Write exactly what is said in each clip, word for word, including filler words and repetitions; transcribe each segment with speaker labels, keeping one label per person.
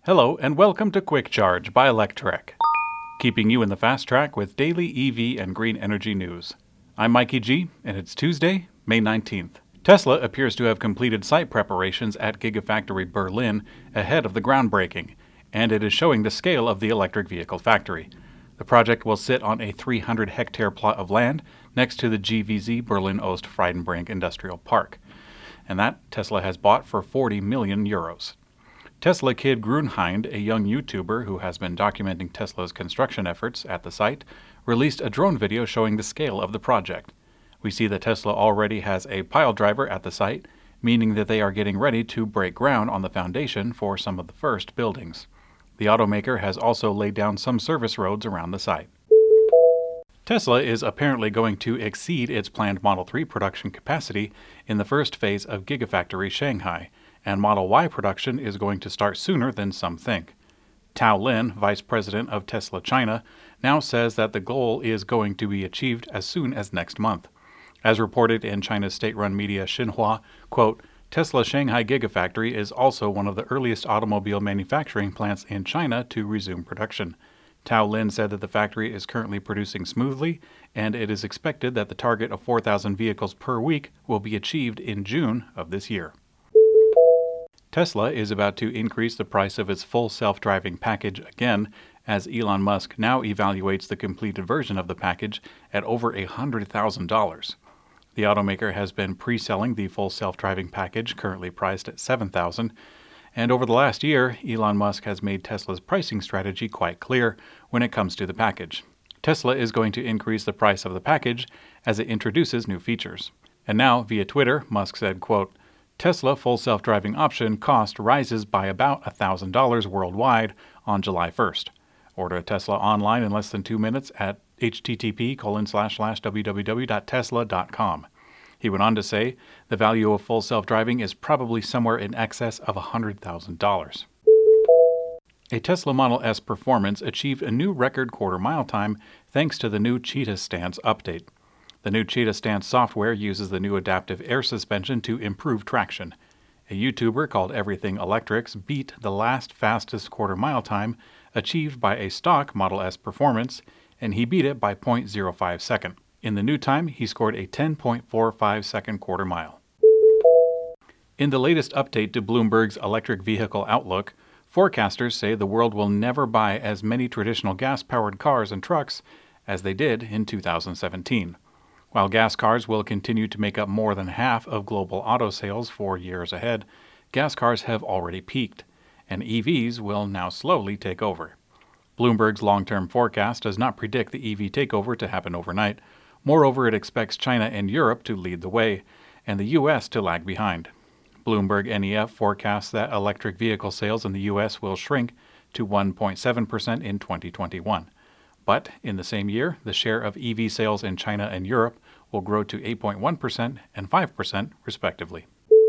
Speaker 1: Hello and welcome to Quick Charge by Electrek, keeping you in the fast track with daily E V and green energy news. I'm Mikey G, and it's Tuesday, May nineteenth. Tesla appears to have completed site preparations at Gigafactory Berlin ahead of the groundbreaking, and it is showing the scale of the electric vehicle factory. The project will sit on a three hundred hectare plot of land next to the G V Z Berlin Ost-Friedenbrink Industrial Park, and that Tesla has bought for forty million euros. Tesla Kid Grunhind, a young YouTuber who has been documenting Tesla's construction efforts at the site, released a drone video showing the scale of the project. We see that Tesla already has a pile driver at the site, meaning that they are getting ready to break ground on the foundation for some of the first buildings. The automaker has also laid down some service roads around the site. Tesla is apparently going to exceed its planned Model three production capacity in the first phase of Gigafactory Shanghai, and Model Y production is going to start sooner than some think. Tao Lin, vice president of Tesla China, now says that the goal is going to be achieved as soon as next month. As reported in China's state-run media Xinhua, quote, Tesla Shanghai Gigafactory is also one of the earliest automobile manufacturing plants in China to resume production. Tao Lin said that the factory is currently producing smoothly, and it is expected that the target of four thousand vehicles per week will be achieved in June of this year. Tesla is about to increase the price of its full self-driving package again, as Elon Musk now evaluates the completed version of the package at over one hundred thousand dollars. The automaker has been pre-selling the full self-driving package, currently priced at seven thousand dollars, and over the last year, Elon Musk has made Tesla's pricing strategy quite clear when it comes to the package. Tesla is going to increase the price of the package as it introduces new features. And now, via Twitter, Musk said, quote, Tesla full self-driving option cost rises by about one thousand dollars worldwide on July first. Order a Tesla online in less than two minutes at http colon slash slash www.tesla.com. He went on to say the value of full self-driving is probably somewhere in excess of one hundred thousand dollars. A Tesla Model S Performance achieved a new record quarter mile time thanks to the new Cheetah Stance update. The new Cheetah Stance software uses the new adaptive air suspension to improve traction. A YouTuber called Everything Electrics beat the last fastest quarter mile time achieved by a stock Model S Performance, and he beat it by zero point zero five seconds. In the new time, he scored a ten point four five second quarter mile. In the latest update to Bloomberg's Electric Vehicle Outlook, forecasters say the world will never buy as many traditional gas-powered cars and trucks as they did in two thousand seventeen. While gas cars will continue to make up more than half of global auto sales for years ahead, gas cars have already peaked, and E Vs will now slowly take over. Bloomberg's long-term forecast does not predict the E V takeover to happen overnight. Moreover, it expects China and Europe to lead the way, and the U S to lag behind. Bloomberg N E F forecasts that electric vehicle sales in the U S will shrink to one point seven percent in twenty twenty-one. But in the same year, the share of E V sales in China and Europe will grow to eight point one percent and five percent, respectively.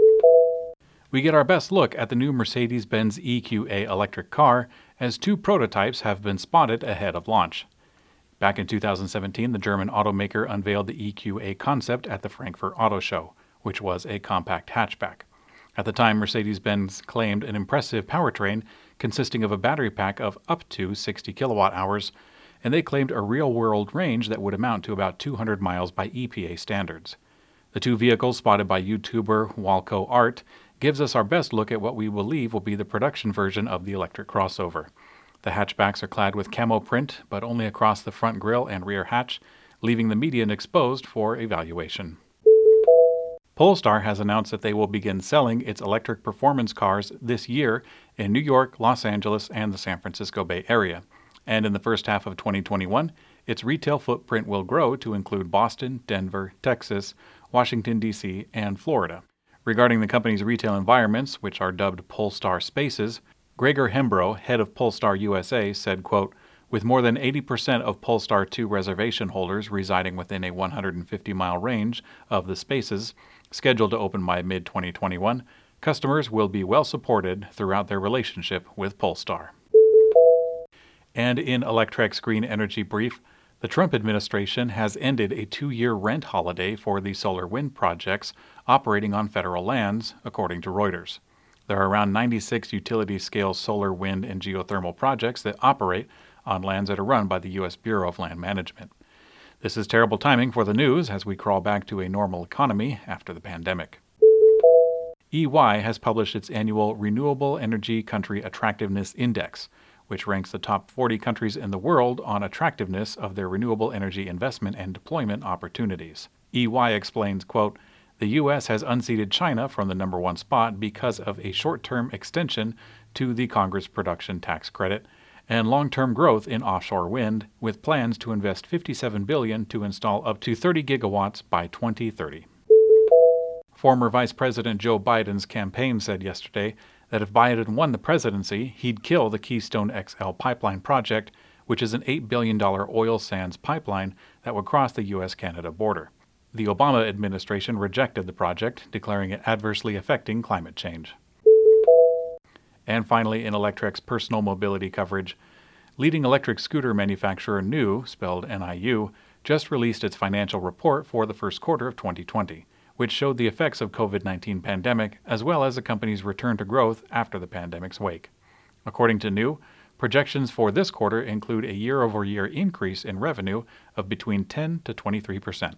Speaker 1: We get our best look at the new Mercedes-Benz E Q A electric car, as two prototypes have been spotted ahead of launch. Back in two thousand seventeen, the German automaker unveiled the E Q A concept at the Frankfurt Auto Show, which was a compact hatchback. At the time, Mercedes-Benz claimed an impressive powertrain consisting of a battery pack of up to sixty kilowatt hours, and they claimed a real-world range that would amount to about two hundred miles by E P A standards. The two vehicles spotted by YouTuber Walco Art gives us our best look at what we believe will be the production version of the electric crossover. The hatchbacks are clad with camo print, but only across the front grille and rear hatch, leaving the median exposed for evaluation. Polestar has announced that they will begin selling its electric performance cars this year in New York, Los Angeles, and the San Francisco Bay Area. And in the first half of twenty twenty-one, its retail footprint will grow to include Boston, Denver, Texas, Washington, D C, and Florida. Regarding the company's retail environments, which are dubbed Polestar Spaces, Gregor Hembro, head of Polestar U S A, said, quote, with more than eighty percent of Polestar two reservation holders residing within a one hundred fifty mile range of the spaces, scheduled to open by mid twenty twenty-one, customers will be well supported throughout their relationship with Polestar. And in Electrek's Green Energy Brief, the Trump administration has ended a two-year rent holiday for the solar wind projects operating on federal lands, according to Reuters. There are around ninety-six utility-scale solar, wind, and geothermal projects that operate on lands that are run by the U S Bureau of Land Management. This is terrible timing for the news as we crawl back to a normal economy after the pandemic. E Y has published its annual Renewable Energy Country Attractiveness Index, which ranks the top forty countries in the world on attractiveness of their renewable energy investment and deployment opportunities. E Y explains, quote, "The U S has unseated China from the number one spot because of a short-term extension to the Congress production tax credit and long-term growth in offshore wind, with plans to invest fifty-seven billion dollars to install up to thirty gigawatts by twenty thirty. Former Vice President Joe Biden's campaign said yesterday that if Biden won the presidency, he'd kill the Keystone X L pipeline project, which is an eight billion dollars oil sands pipeline that would cross the U S Canada border. The Obama administration rejected the project, declaring it adversely affecting climate change. And finally, in Electrek's personal mobility coverage, leading electric scooter manufacturer NIU, spelled N I U, just released its financial report for the first quarter of twenty twenty, which showed the effects of COVID nineteen pandemic as well as the company's return to growth after the pandemic's wake. According to NIU, projections for this quarter include a year-over-year increase in revenue of between ten to twenty-three percent.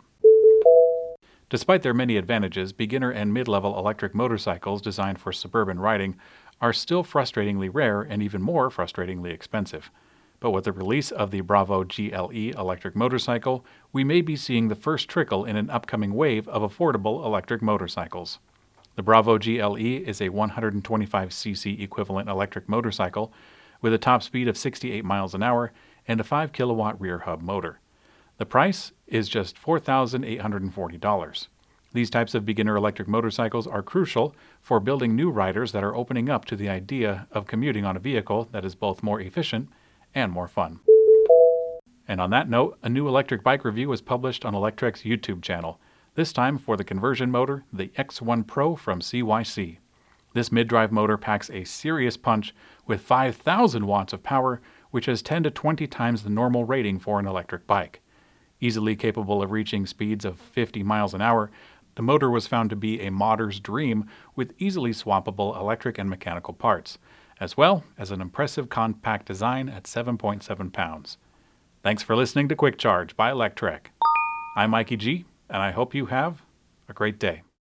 Speaker 1: Despite their many advantages, beginner and mid-level electric motorcycles designed for suburban riding are still frustratingly rare and even more frustratingly expensive. But with the release of the Bravo G L E electric motorcycle, we may be seeing the first trickle in an upcoming wave of affordable electric motorcycles. The Bravo G L E is a one hundred twenty-five c c equivalent electric motorcycle with a top speed of sixty-eight miles an hour and a five kilowatt rear hub motor. The price is just four thousand eight hundred forty dollars. These types of beginner electric motorcycles are crucial for building new riders that are opening up to the idea of commuting on a vehicle that is both more efficient and more fun. And on that note, a new electric bike review was published on Electrek's YouTube channel, this time for the conversion motor, the X one Pro from C Y C. This mid-drive motor packs a serious punch with five thousand watts of power, which is ten to twenty times the normal rating for an electric bike. Easily capable of reaching speeds of fifty miles an hour, the motor was found to be a modder's dream with easily swappable electric and mechanical parts, as well as an impressive compact design at seven point seven pounds. Thanks for listening to Quick Charge by Electrek. I'm Mikey G, and I hope you have a great day.